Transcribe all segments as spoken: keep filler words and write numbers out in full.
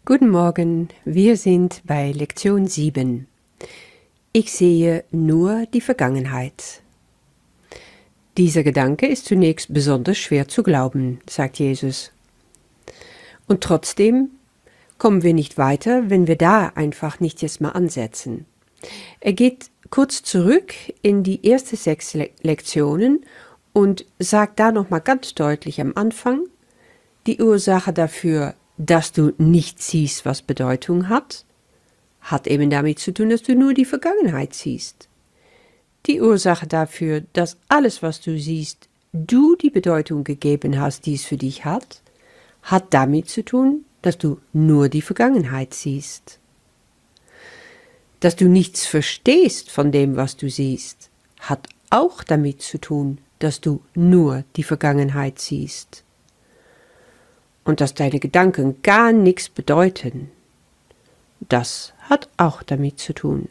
Guten Morgen, wir sind bei Lektion sieben. Ich sehe nur die Vergangenheit. Dieser Gedanke ist zunächst besonders schwer zu glauben, sagt Jesus. Und trotzdem kommen wir nicht weiter, wenn wir da einfach nicht jetzt mal ansetzen. Er geht kurz zurück in die ersten sechs Le- Lektionen und sagt da nochmal ganz deutlich am Anfang, die Ursache dafür, dass du nicht siehst, was Bedeutung hat, hat eben damit zu tun, dass du nur die Vergangenheit siehst. Die Ursache dafür, dass alles, was du siehst, du die Bedeutung gegeben hast, die es für dich hat, hat damit zu tun, dass du nur die Vergangenheit siehst. Dass du nichts verstehst von dem, was du siehst, hat auch damit zu tun, dass du nur die Vergangenheit siehst. Und dass deine Gedanken gar nichts bedeuten, das hat auch damit zu tun.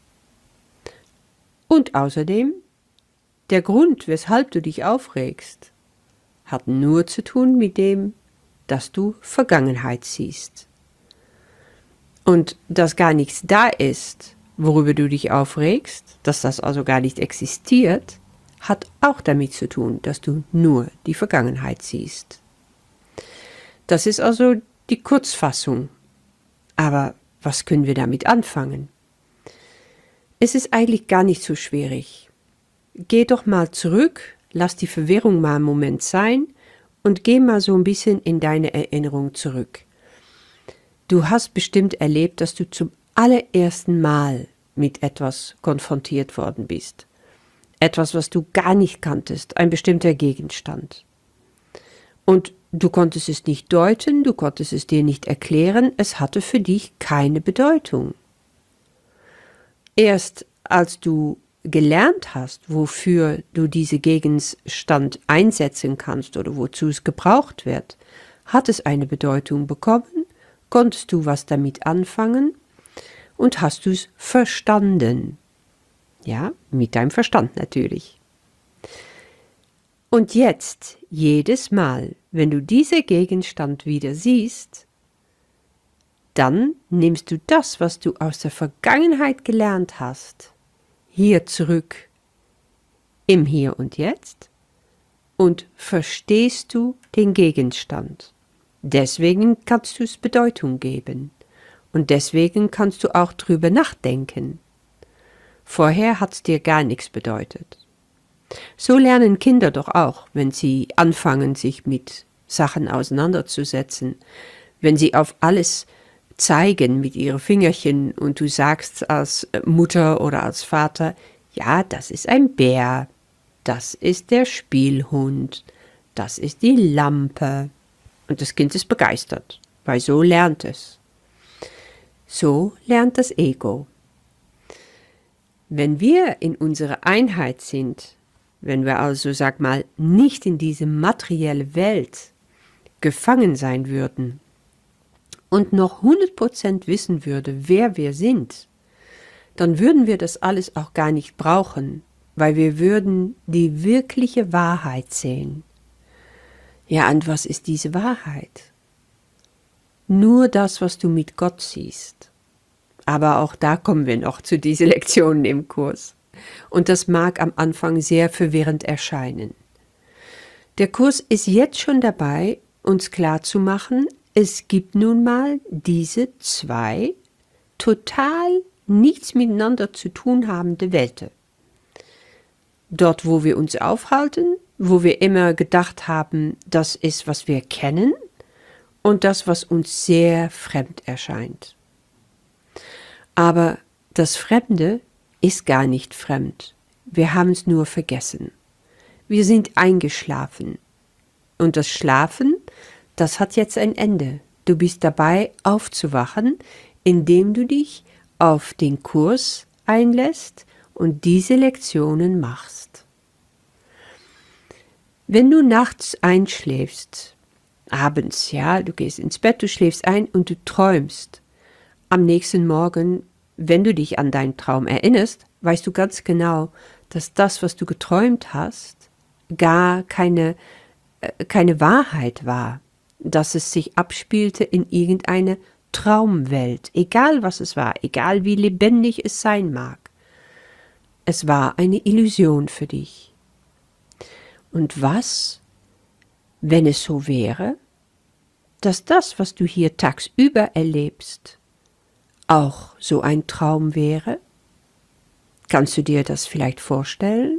Und außerdem, der Grund, weshalb du dich aufregst, hat nur zu tun mit dem, dass du Vergangenheit siehst. Und dass gar nichts da ist, worüber du dich aufregst, dass das also gar nicht existiert, hat auch damit zu tun, dass du nur die Vergangenheit siehst. Das ist also die Kurzfassung. Aber was können wir damit anfangen? Es ist eigentlich gar nicht so schwierig. Geh doch mal zurück, lass die Verwirrung mal einen Moment sein und geh mal so ein bisschen in deine Erinnerung zurück. Du hast bestimmt erlebt, dass du zum allerersten Mal mit etwas konfrontiert worden bist. Etwas, was du gar nicht kanntest, ein bestimmter Gegenstand. Und du konntest es nicht deuten, du konntest es dir nicht erklären, es hatte für dich keine Bedeutung. Erst als du gelernt hast, wofür du diesen Gegenstand einsetzen kannst oder wozu es gebraucht wird, hat es eine Bedeutung bekommen, konntest du was damit anfangen und hast du es verstanden. Ja, mit deinem Verstand natürlich. Und jetzt, jedes Mal, wenn du diesen Gegenstand wieder siehst, dann nimmst du das, was du aus der Vergangenheit gelernt hast, hier zurück im Hier und Jetzt und verstehst du den Gegenstand. Deswegen kannst du es Bedeutung geben und deswegen kannst du auch drüber nachdenken. Vorher hat es dir gar nichts bedeutet. So lernen Kinder doch auch, wenn sie anfangen, sich mit Sachen auseinanderzusetzen. Wenn sie auf alles zeigen mit ihren Fingerchen und du sagst als Mutter oder als Vater, ja, das ist ein Bär, das ist der Spielhund, das ist die Lampe. Und das Kind ist begeistert, weil so lernt es. So lernt das Ego. Wenn wir in unserer Einheit sind, wenn wir also, sag mal, nicht in diese materielle Welt gefangen sein würden und noch hundert Prozent wissen würde, wer wir sind, dann würden wir das alles auch gar nicht brauchen, weil wir würden die wirkliche Wahrheit sehen. Ja, und was ist diese Wahrheit? Nur das, was du mit Gott siehst. Aber auch da kommen wir noch zu diesen Lektionen im Kurs. Und das mag am Anfang sehr verwirrend erscheinen. Der Kurs ist jetzt schon dabei, uns klarzumachen, es gibt nun mal diese zwei total nichts miteinander zu tun habende Welten. Dort, wo wir uns aufhalten, wo wir immer gedacht haben, das ist, was wir kennen, und das, was uns sehr fremd erscheint. Aber das Fremde ist gar nicht fremd. Wir haben es nur vergessen. Wir sind eingeschlafen. Und das Schlafen, das hat jetzt ein Ende. Du bist dabei, aufzuwachen, indem du dich auf den Kurs einlässt und diese Lektionen machst. Wenn du nachts einschläfst, abends, ja, du gehst ins Bett, du schläfst ein und du träumst, am nächsten Morgen, wenn du dich an deinen Traum erinnerst, weißt du ganz genau, dass das, was du geträumt hast, gar keine, äh, keine Wahrheit war, dass es sich abspielte in irgendeine Traumwelt, egal was es war, egal wie lebendig es sein mag. Es war eine Illusion für dich. Und was, wenn es so wäre, dass das, was du hier tagsüber erlebst, auch so ein Traum wäre? Kannst du dir das vielleicht vorstellen?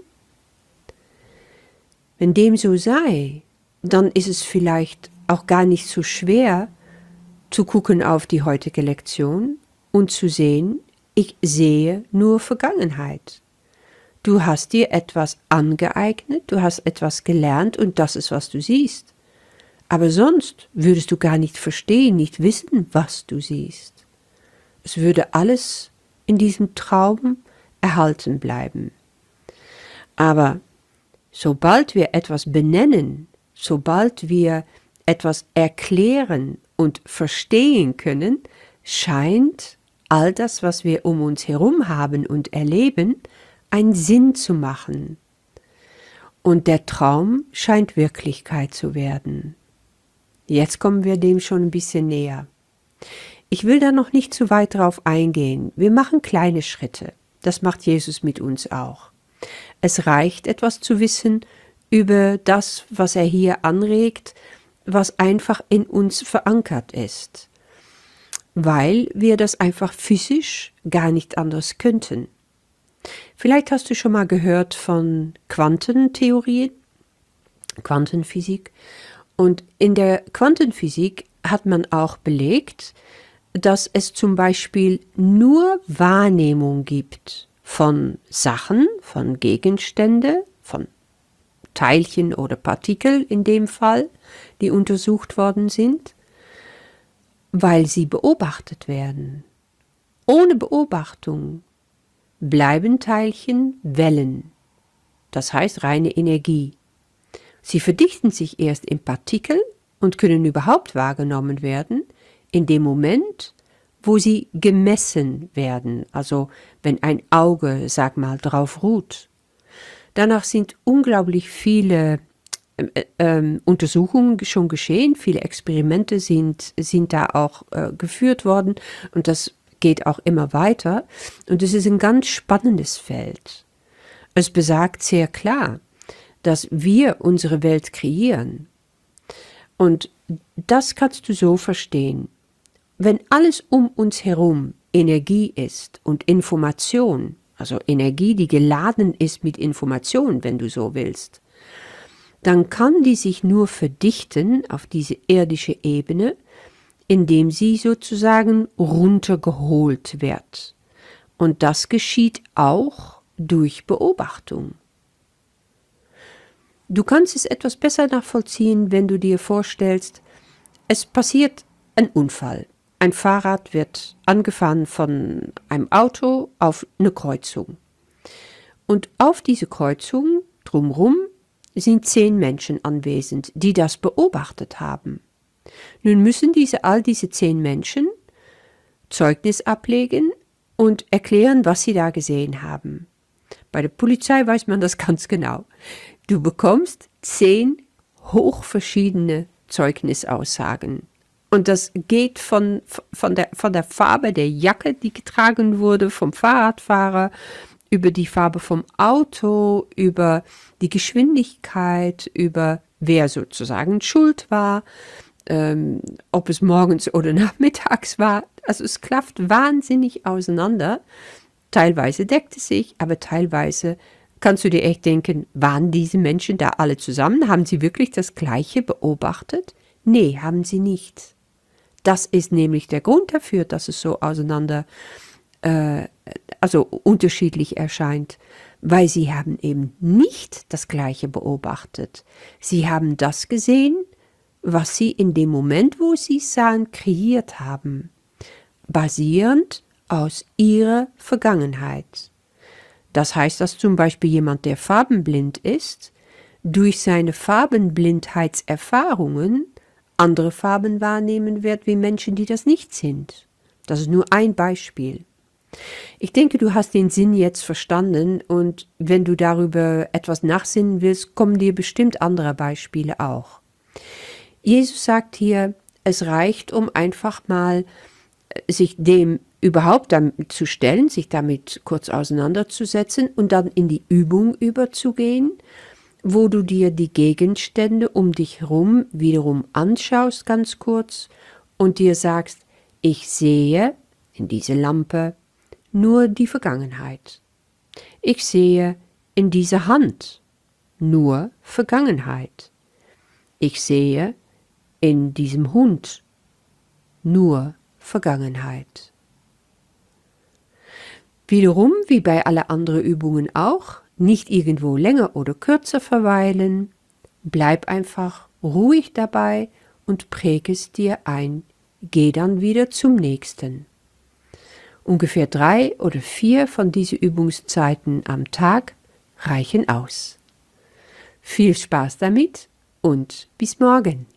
Wenn dem so sei, dann ist es vielleicht auch gar nicht so schwer, zu gucken auf die heutige Lektion und zu sehen, ich sehe nur Vergangenheit. Du hast dir etwas angeeignet, du hast etwas gelernt und das ist, was du siehst. Aber sonst würdest du gar nicht verstehen, nicht wissen, was du siehst. Es würde alles in diesem Traum erhalten bleiben. Aber sobald wir etwas benennen, sobald wir etwas erklären und verstehen können, scheint all das, was wir um uns herum haben und erleben, einen Sinn zu machen. Und der Traum scheint Wirklichkeit zu werden. Jetzt kommen wir dem schon ein bisschen näher. Ich will da noch nicht zu weit drauf eingehen. Wir machen kleine Schritte. Das macht Jesus mit uns auch. Es reicht, etwas zu wissen über das, was er hier anregt, was einfach in uns verankert ist, weil wir das einfach physisch gar nicht anders könnten. Vielleicht hast du schon mal gehört von Quantentheorien, Quantenphysik. Und in der Quantenphysik hat man auch belegt, dass es zum Beispiel nur Wahrnehmung gibt von Sachen, von Gegenständen, von Teilchen oder Partikel in dem Fall, die untersucht worden sind, weil sie beobachtet werden. Ohne Beobachtung bleiben Teilchen Wellen, das heißt reine Energie. Sie verdichten sich erst in Partikel und können überhaupt wahrgenommen werden in dem Moment, wo sie gemessen werden, also wenn ein Auge, sag mal, drauf ruht. Danach sind unglaublich viele äh, äh, Untersuchungen schon geschehen, viele Experimente sind, sind da auch äh, geführt worden und das geht auch immer weiter. Und es ist ein ganz spannendes Feld. Es besagt sehr klar, dass wir unsere Welt kreieren. Und das kannst du so verstehen. Wenn alles um uns herum Energie ist und Information, also Energie, die geladen ist mit Information, wenn du so willst, dann kann die sich nur verdichten auf diese irdische Ebene, indem sie sozusagen runtergeholt wird. Und das geschieht auch durch Beobachtung. Du kannst es etwas besser nachvollziehen, wenn du dir vorstellst, es passiert ein Unfall. Ein Fahrrad wird angefahren von einem Auto auf eine Kreuzung. Und auf diese Kreuzung drumherum sind zehn Menschen anwesend, die das beobachtet haben. Nun müssen diese, all diese zehn Menschen Zeugnis ablegen und erklären, was sie da gesehen haben. Bei der Polizei weiß man das ganz genau. Du bekommst zehn hochverschiedene Zeugnisaussagen. Und das geht von, von, der, von der Farbe der Jacke, die getragen wurde, vom Fahrradfahrer, über die Farbe vom Auto, über die Geschwindigkeit, über wer sozusagen schuld war, ähm, ob es morgens oder nachmittags war. Also es klafft wahnsinnig auseinander. Teilweise deckt es sich, aber teilweise kannst du dir echt denken, waren diese Menschen da alle zusammen? Haben sie wirklich das Gleiche beobachtet? Nee, haben sie nicht. Das ist nämlich der Grund dafür, dass es so auseinander, äh, also unterschiedlich erscheint, weil sie haben eben nicht das Gleiche beobachtet. Sie haben das gesehen, was sie in dem Moment, wo sie es sahen, kreiert haben, basierend aus ihrer Vergangenheit. Das heißt, dass zum Beispiel jemand, der farbenblind ist, durch seine Farbenblindheitserfahrungen andere Farben wahrnehmen wird wie Menschen, die das nicht sind. Das ist nur ein Beispiel. Ich denke, du hast den Sinn jetzt verstanden und wenn du darüber etwas nachsinnen willst, kommen dir bestimmt andere Beispiele auch. Jesus sagt hier, es reicht, um einfach mal sich dem überhaupt damit zu stellen, sich damit kurz auseinanderzusetzen und dann in die Übung überzugehen, wo du dir die Gegenstände um dich herum wiederum anschaust, ganz kurz, und dir sagst, ich sehe in diese Lampe nur die Vergangenheit. Ich sehe in dieser Hand nur Vergangenheit. Ich sehe in diesem Hund nur Vergangenheit. Wiederum, wie bei allen anderen Übungen auch, nicht irgendwo länger oder kürzer verweilen, bleib einfach ruhig dabei und präg es dir ein. Geh dann wieder zum nächsten. Ungefähr drei oder vier von diesen Übungszeiten am Tag reichen aus. Viel Spaß damit und bis morgen.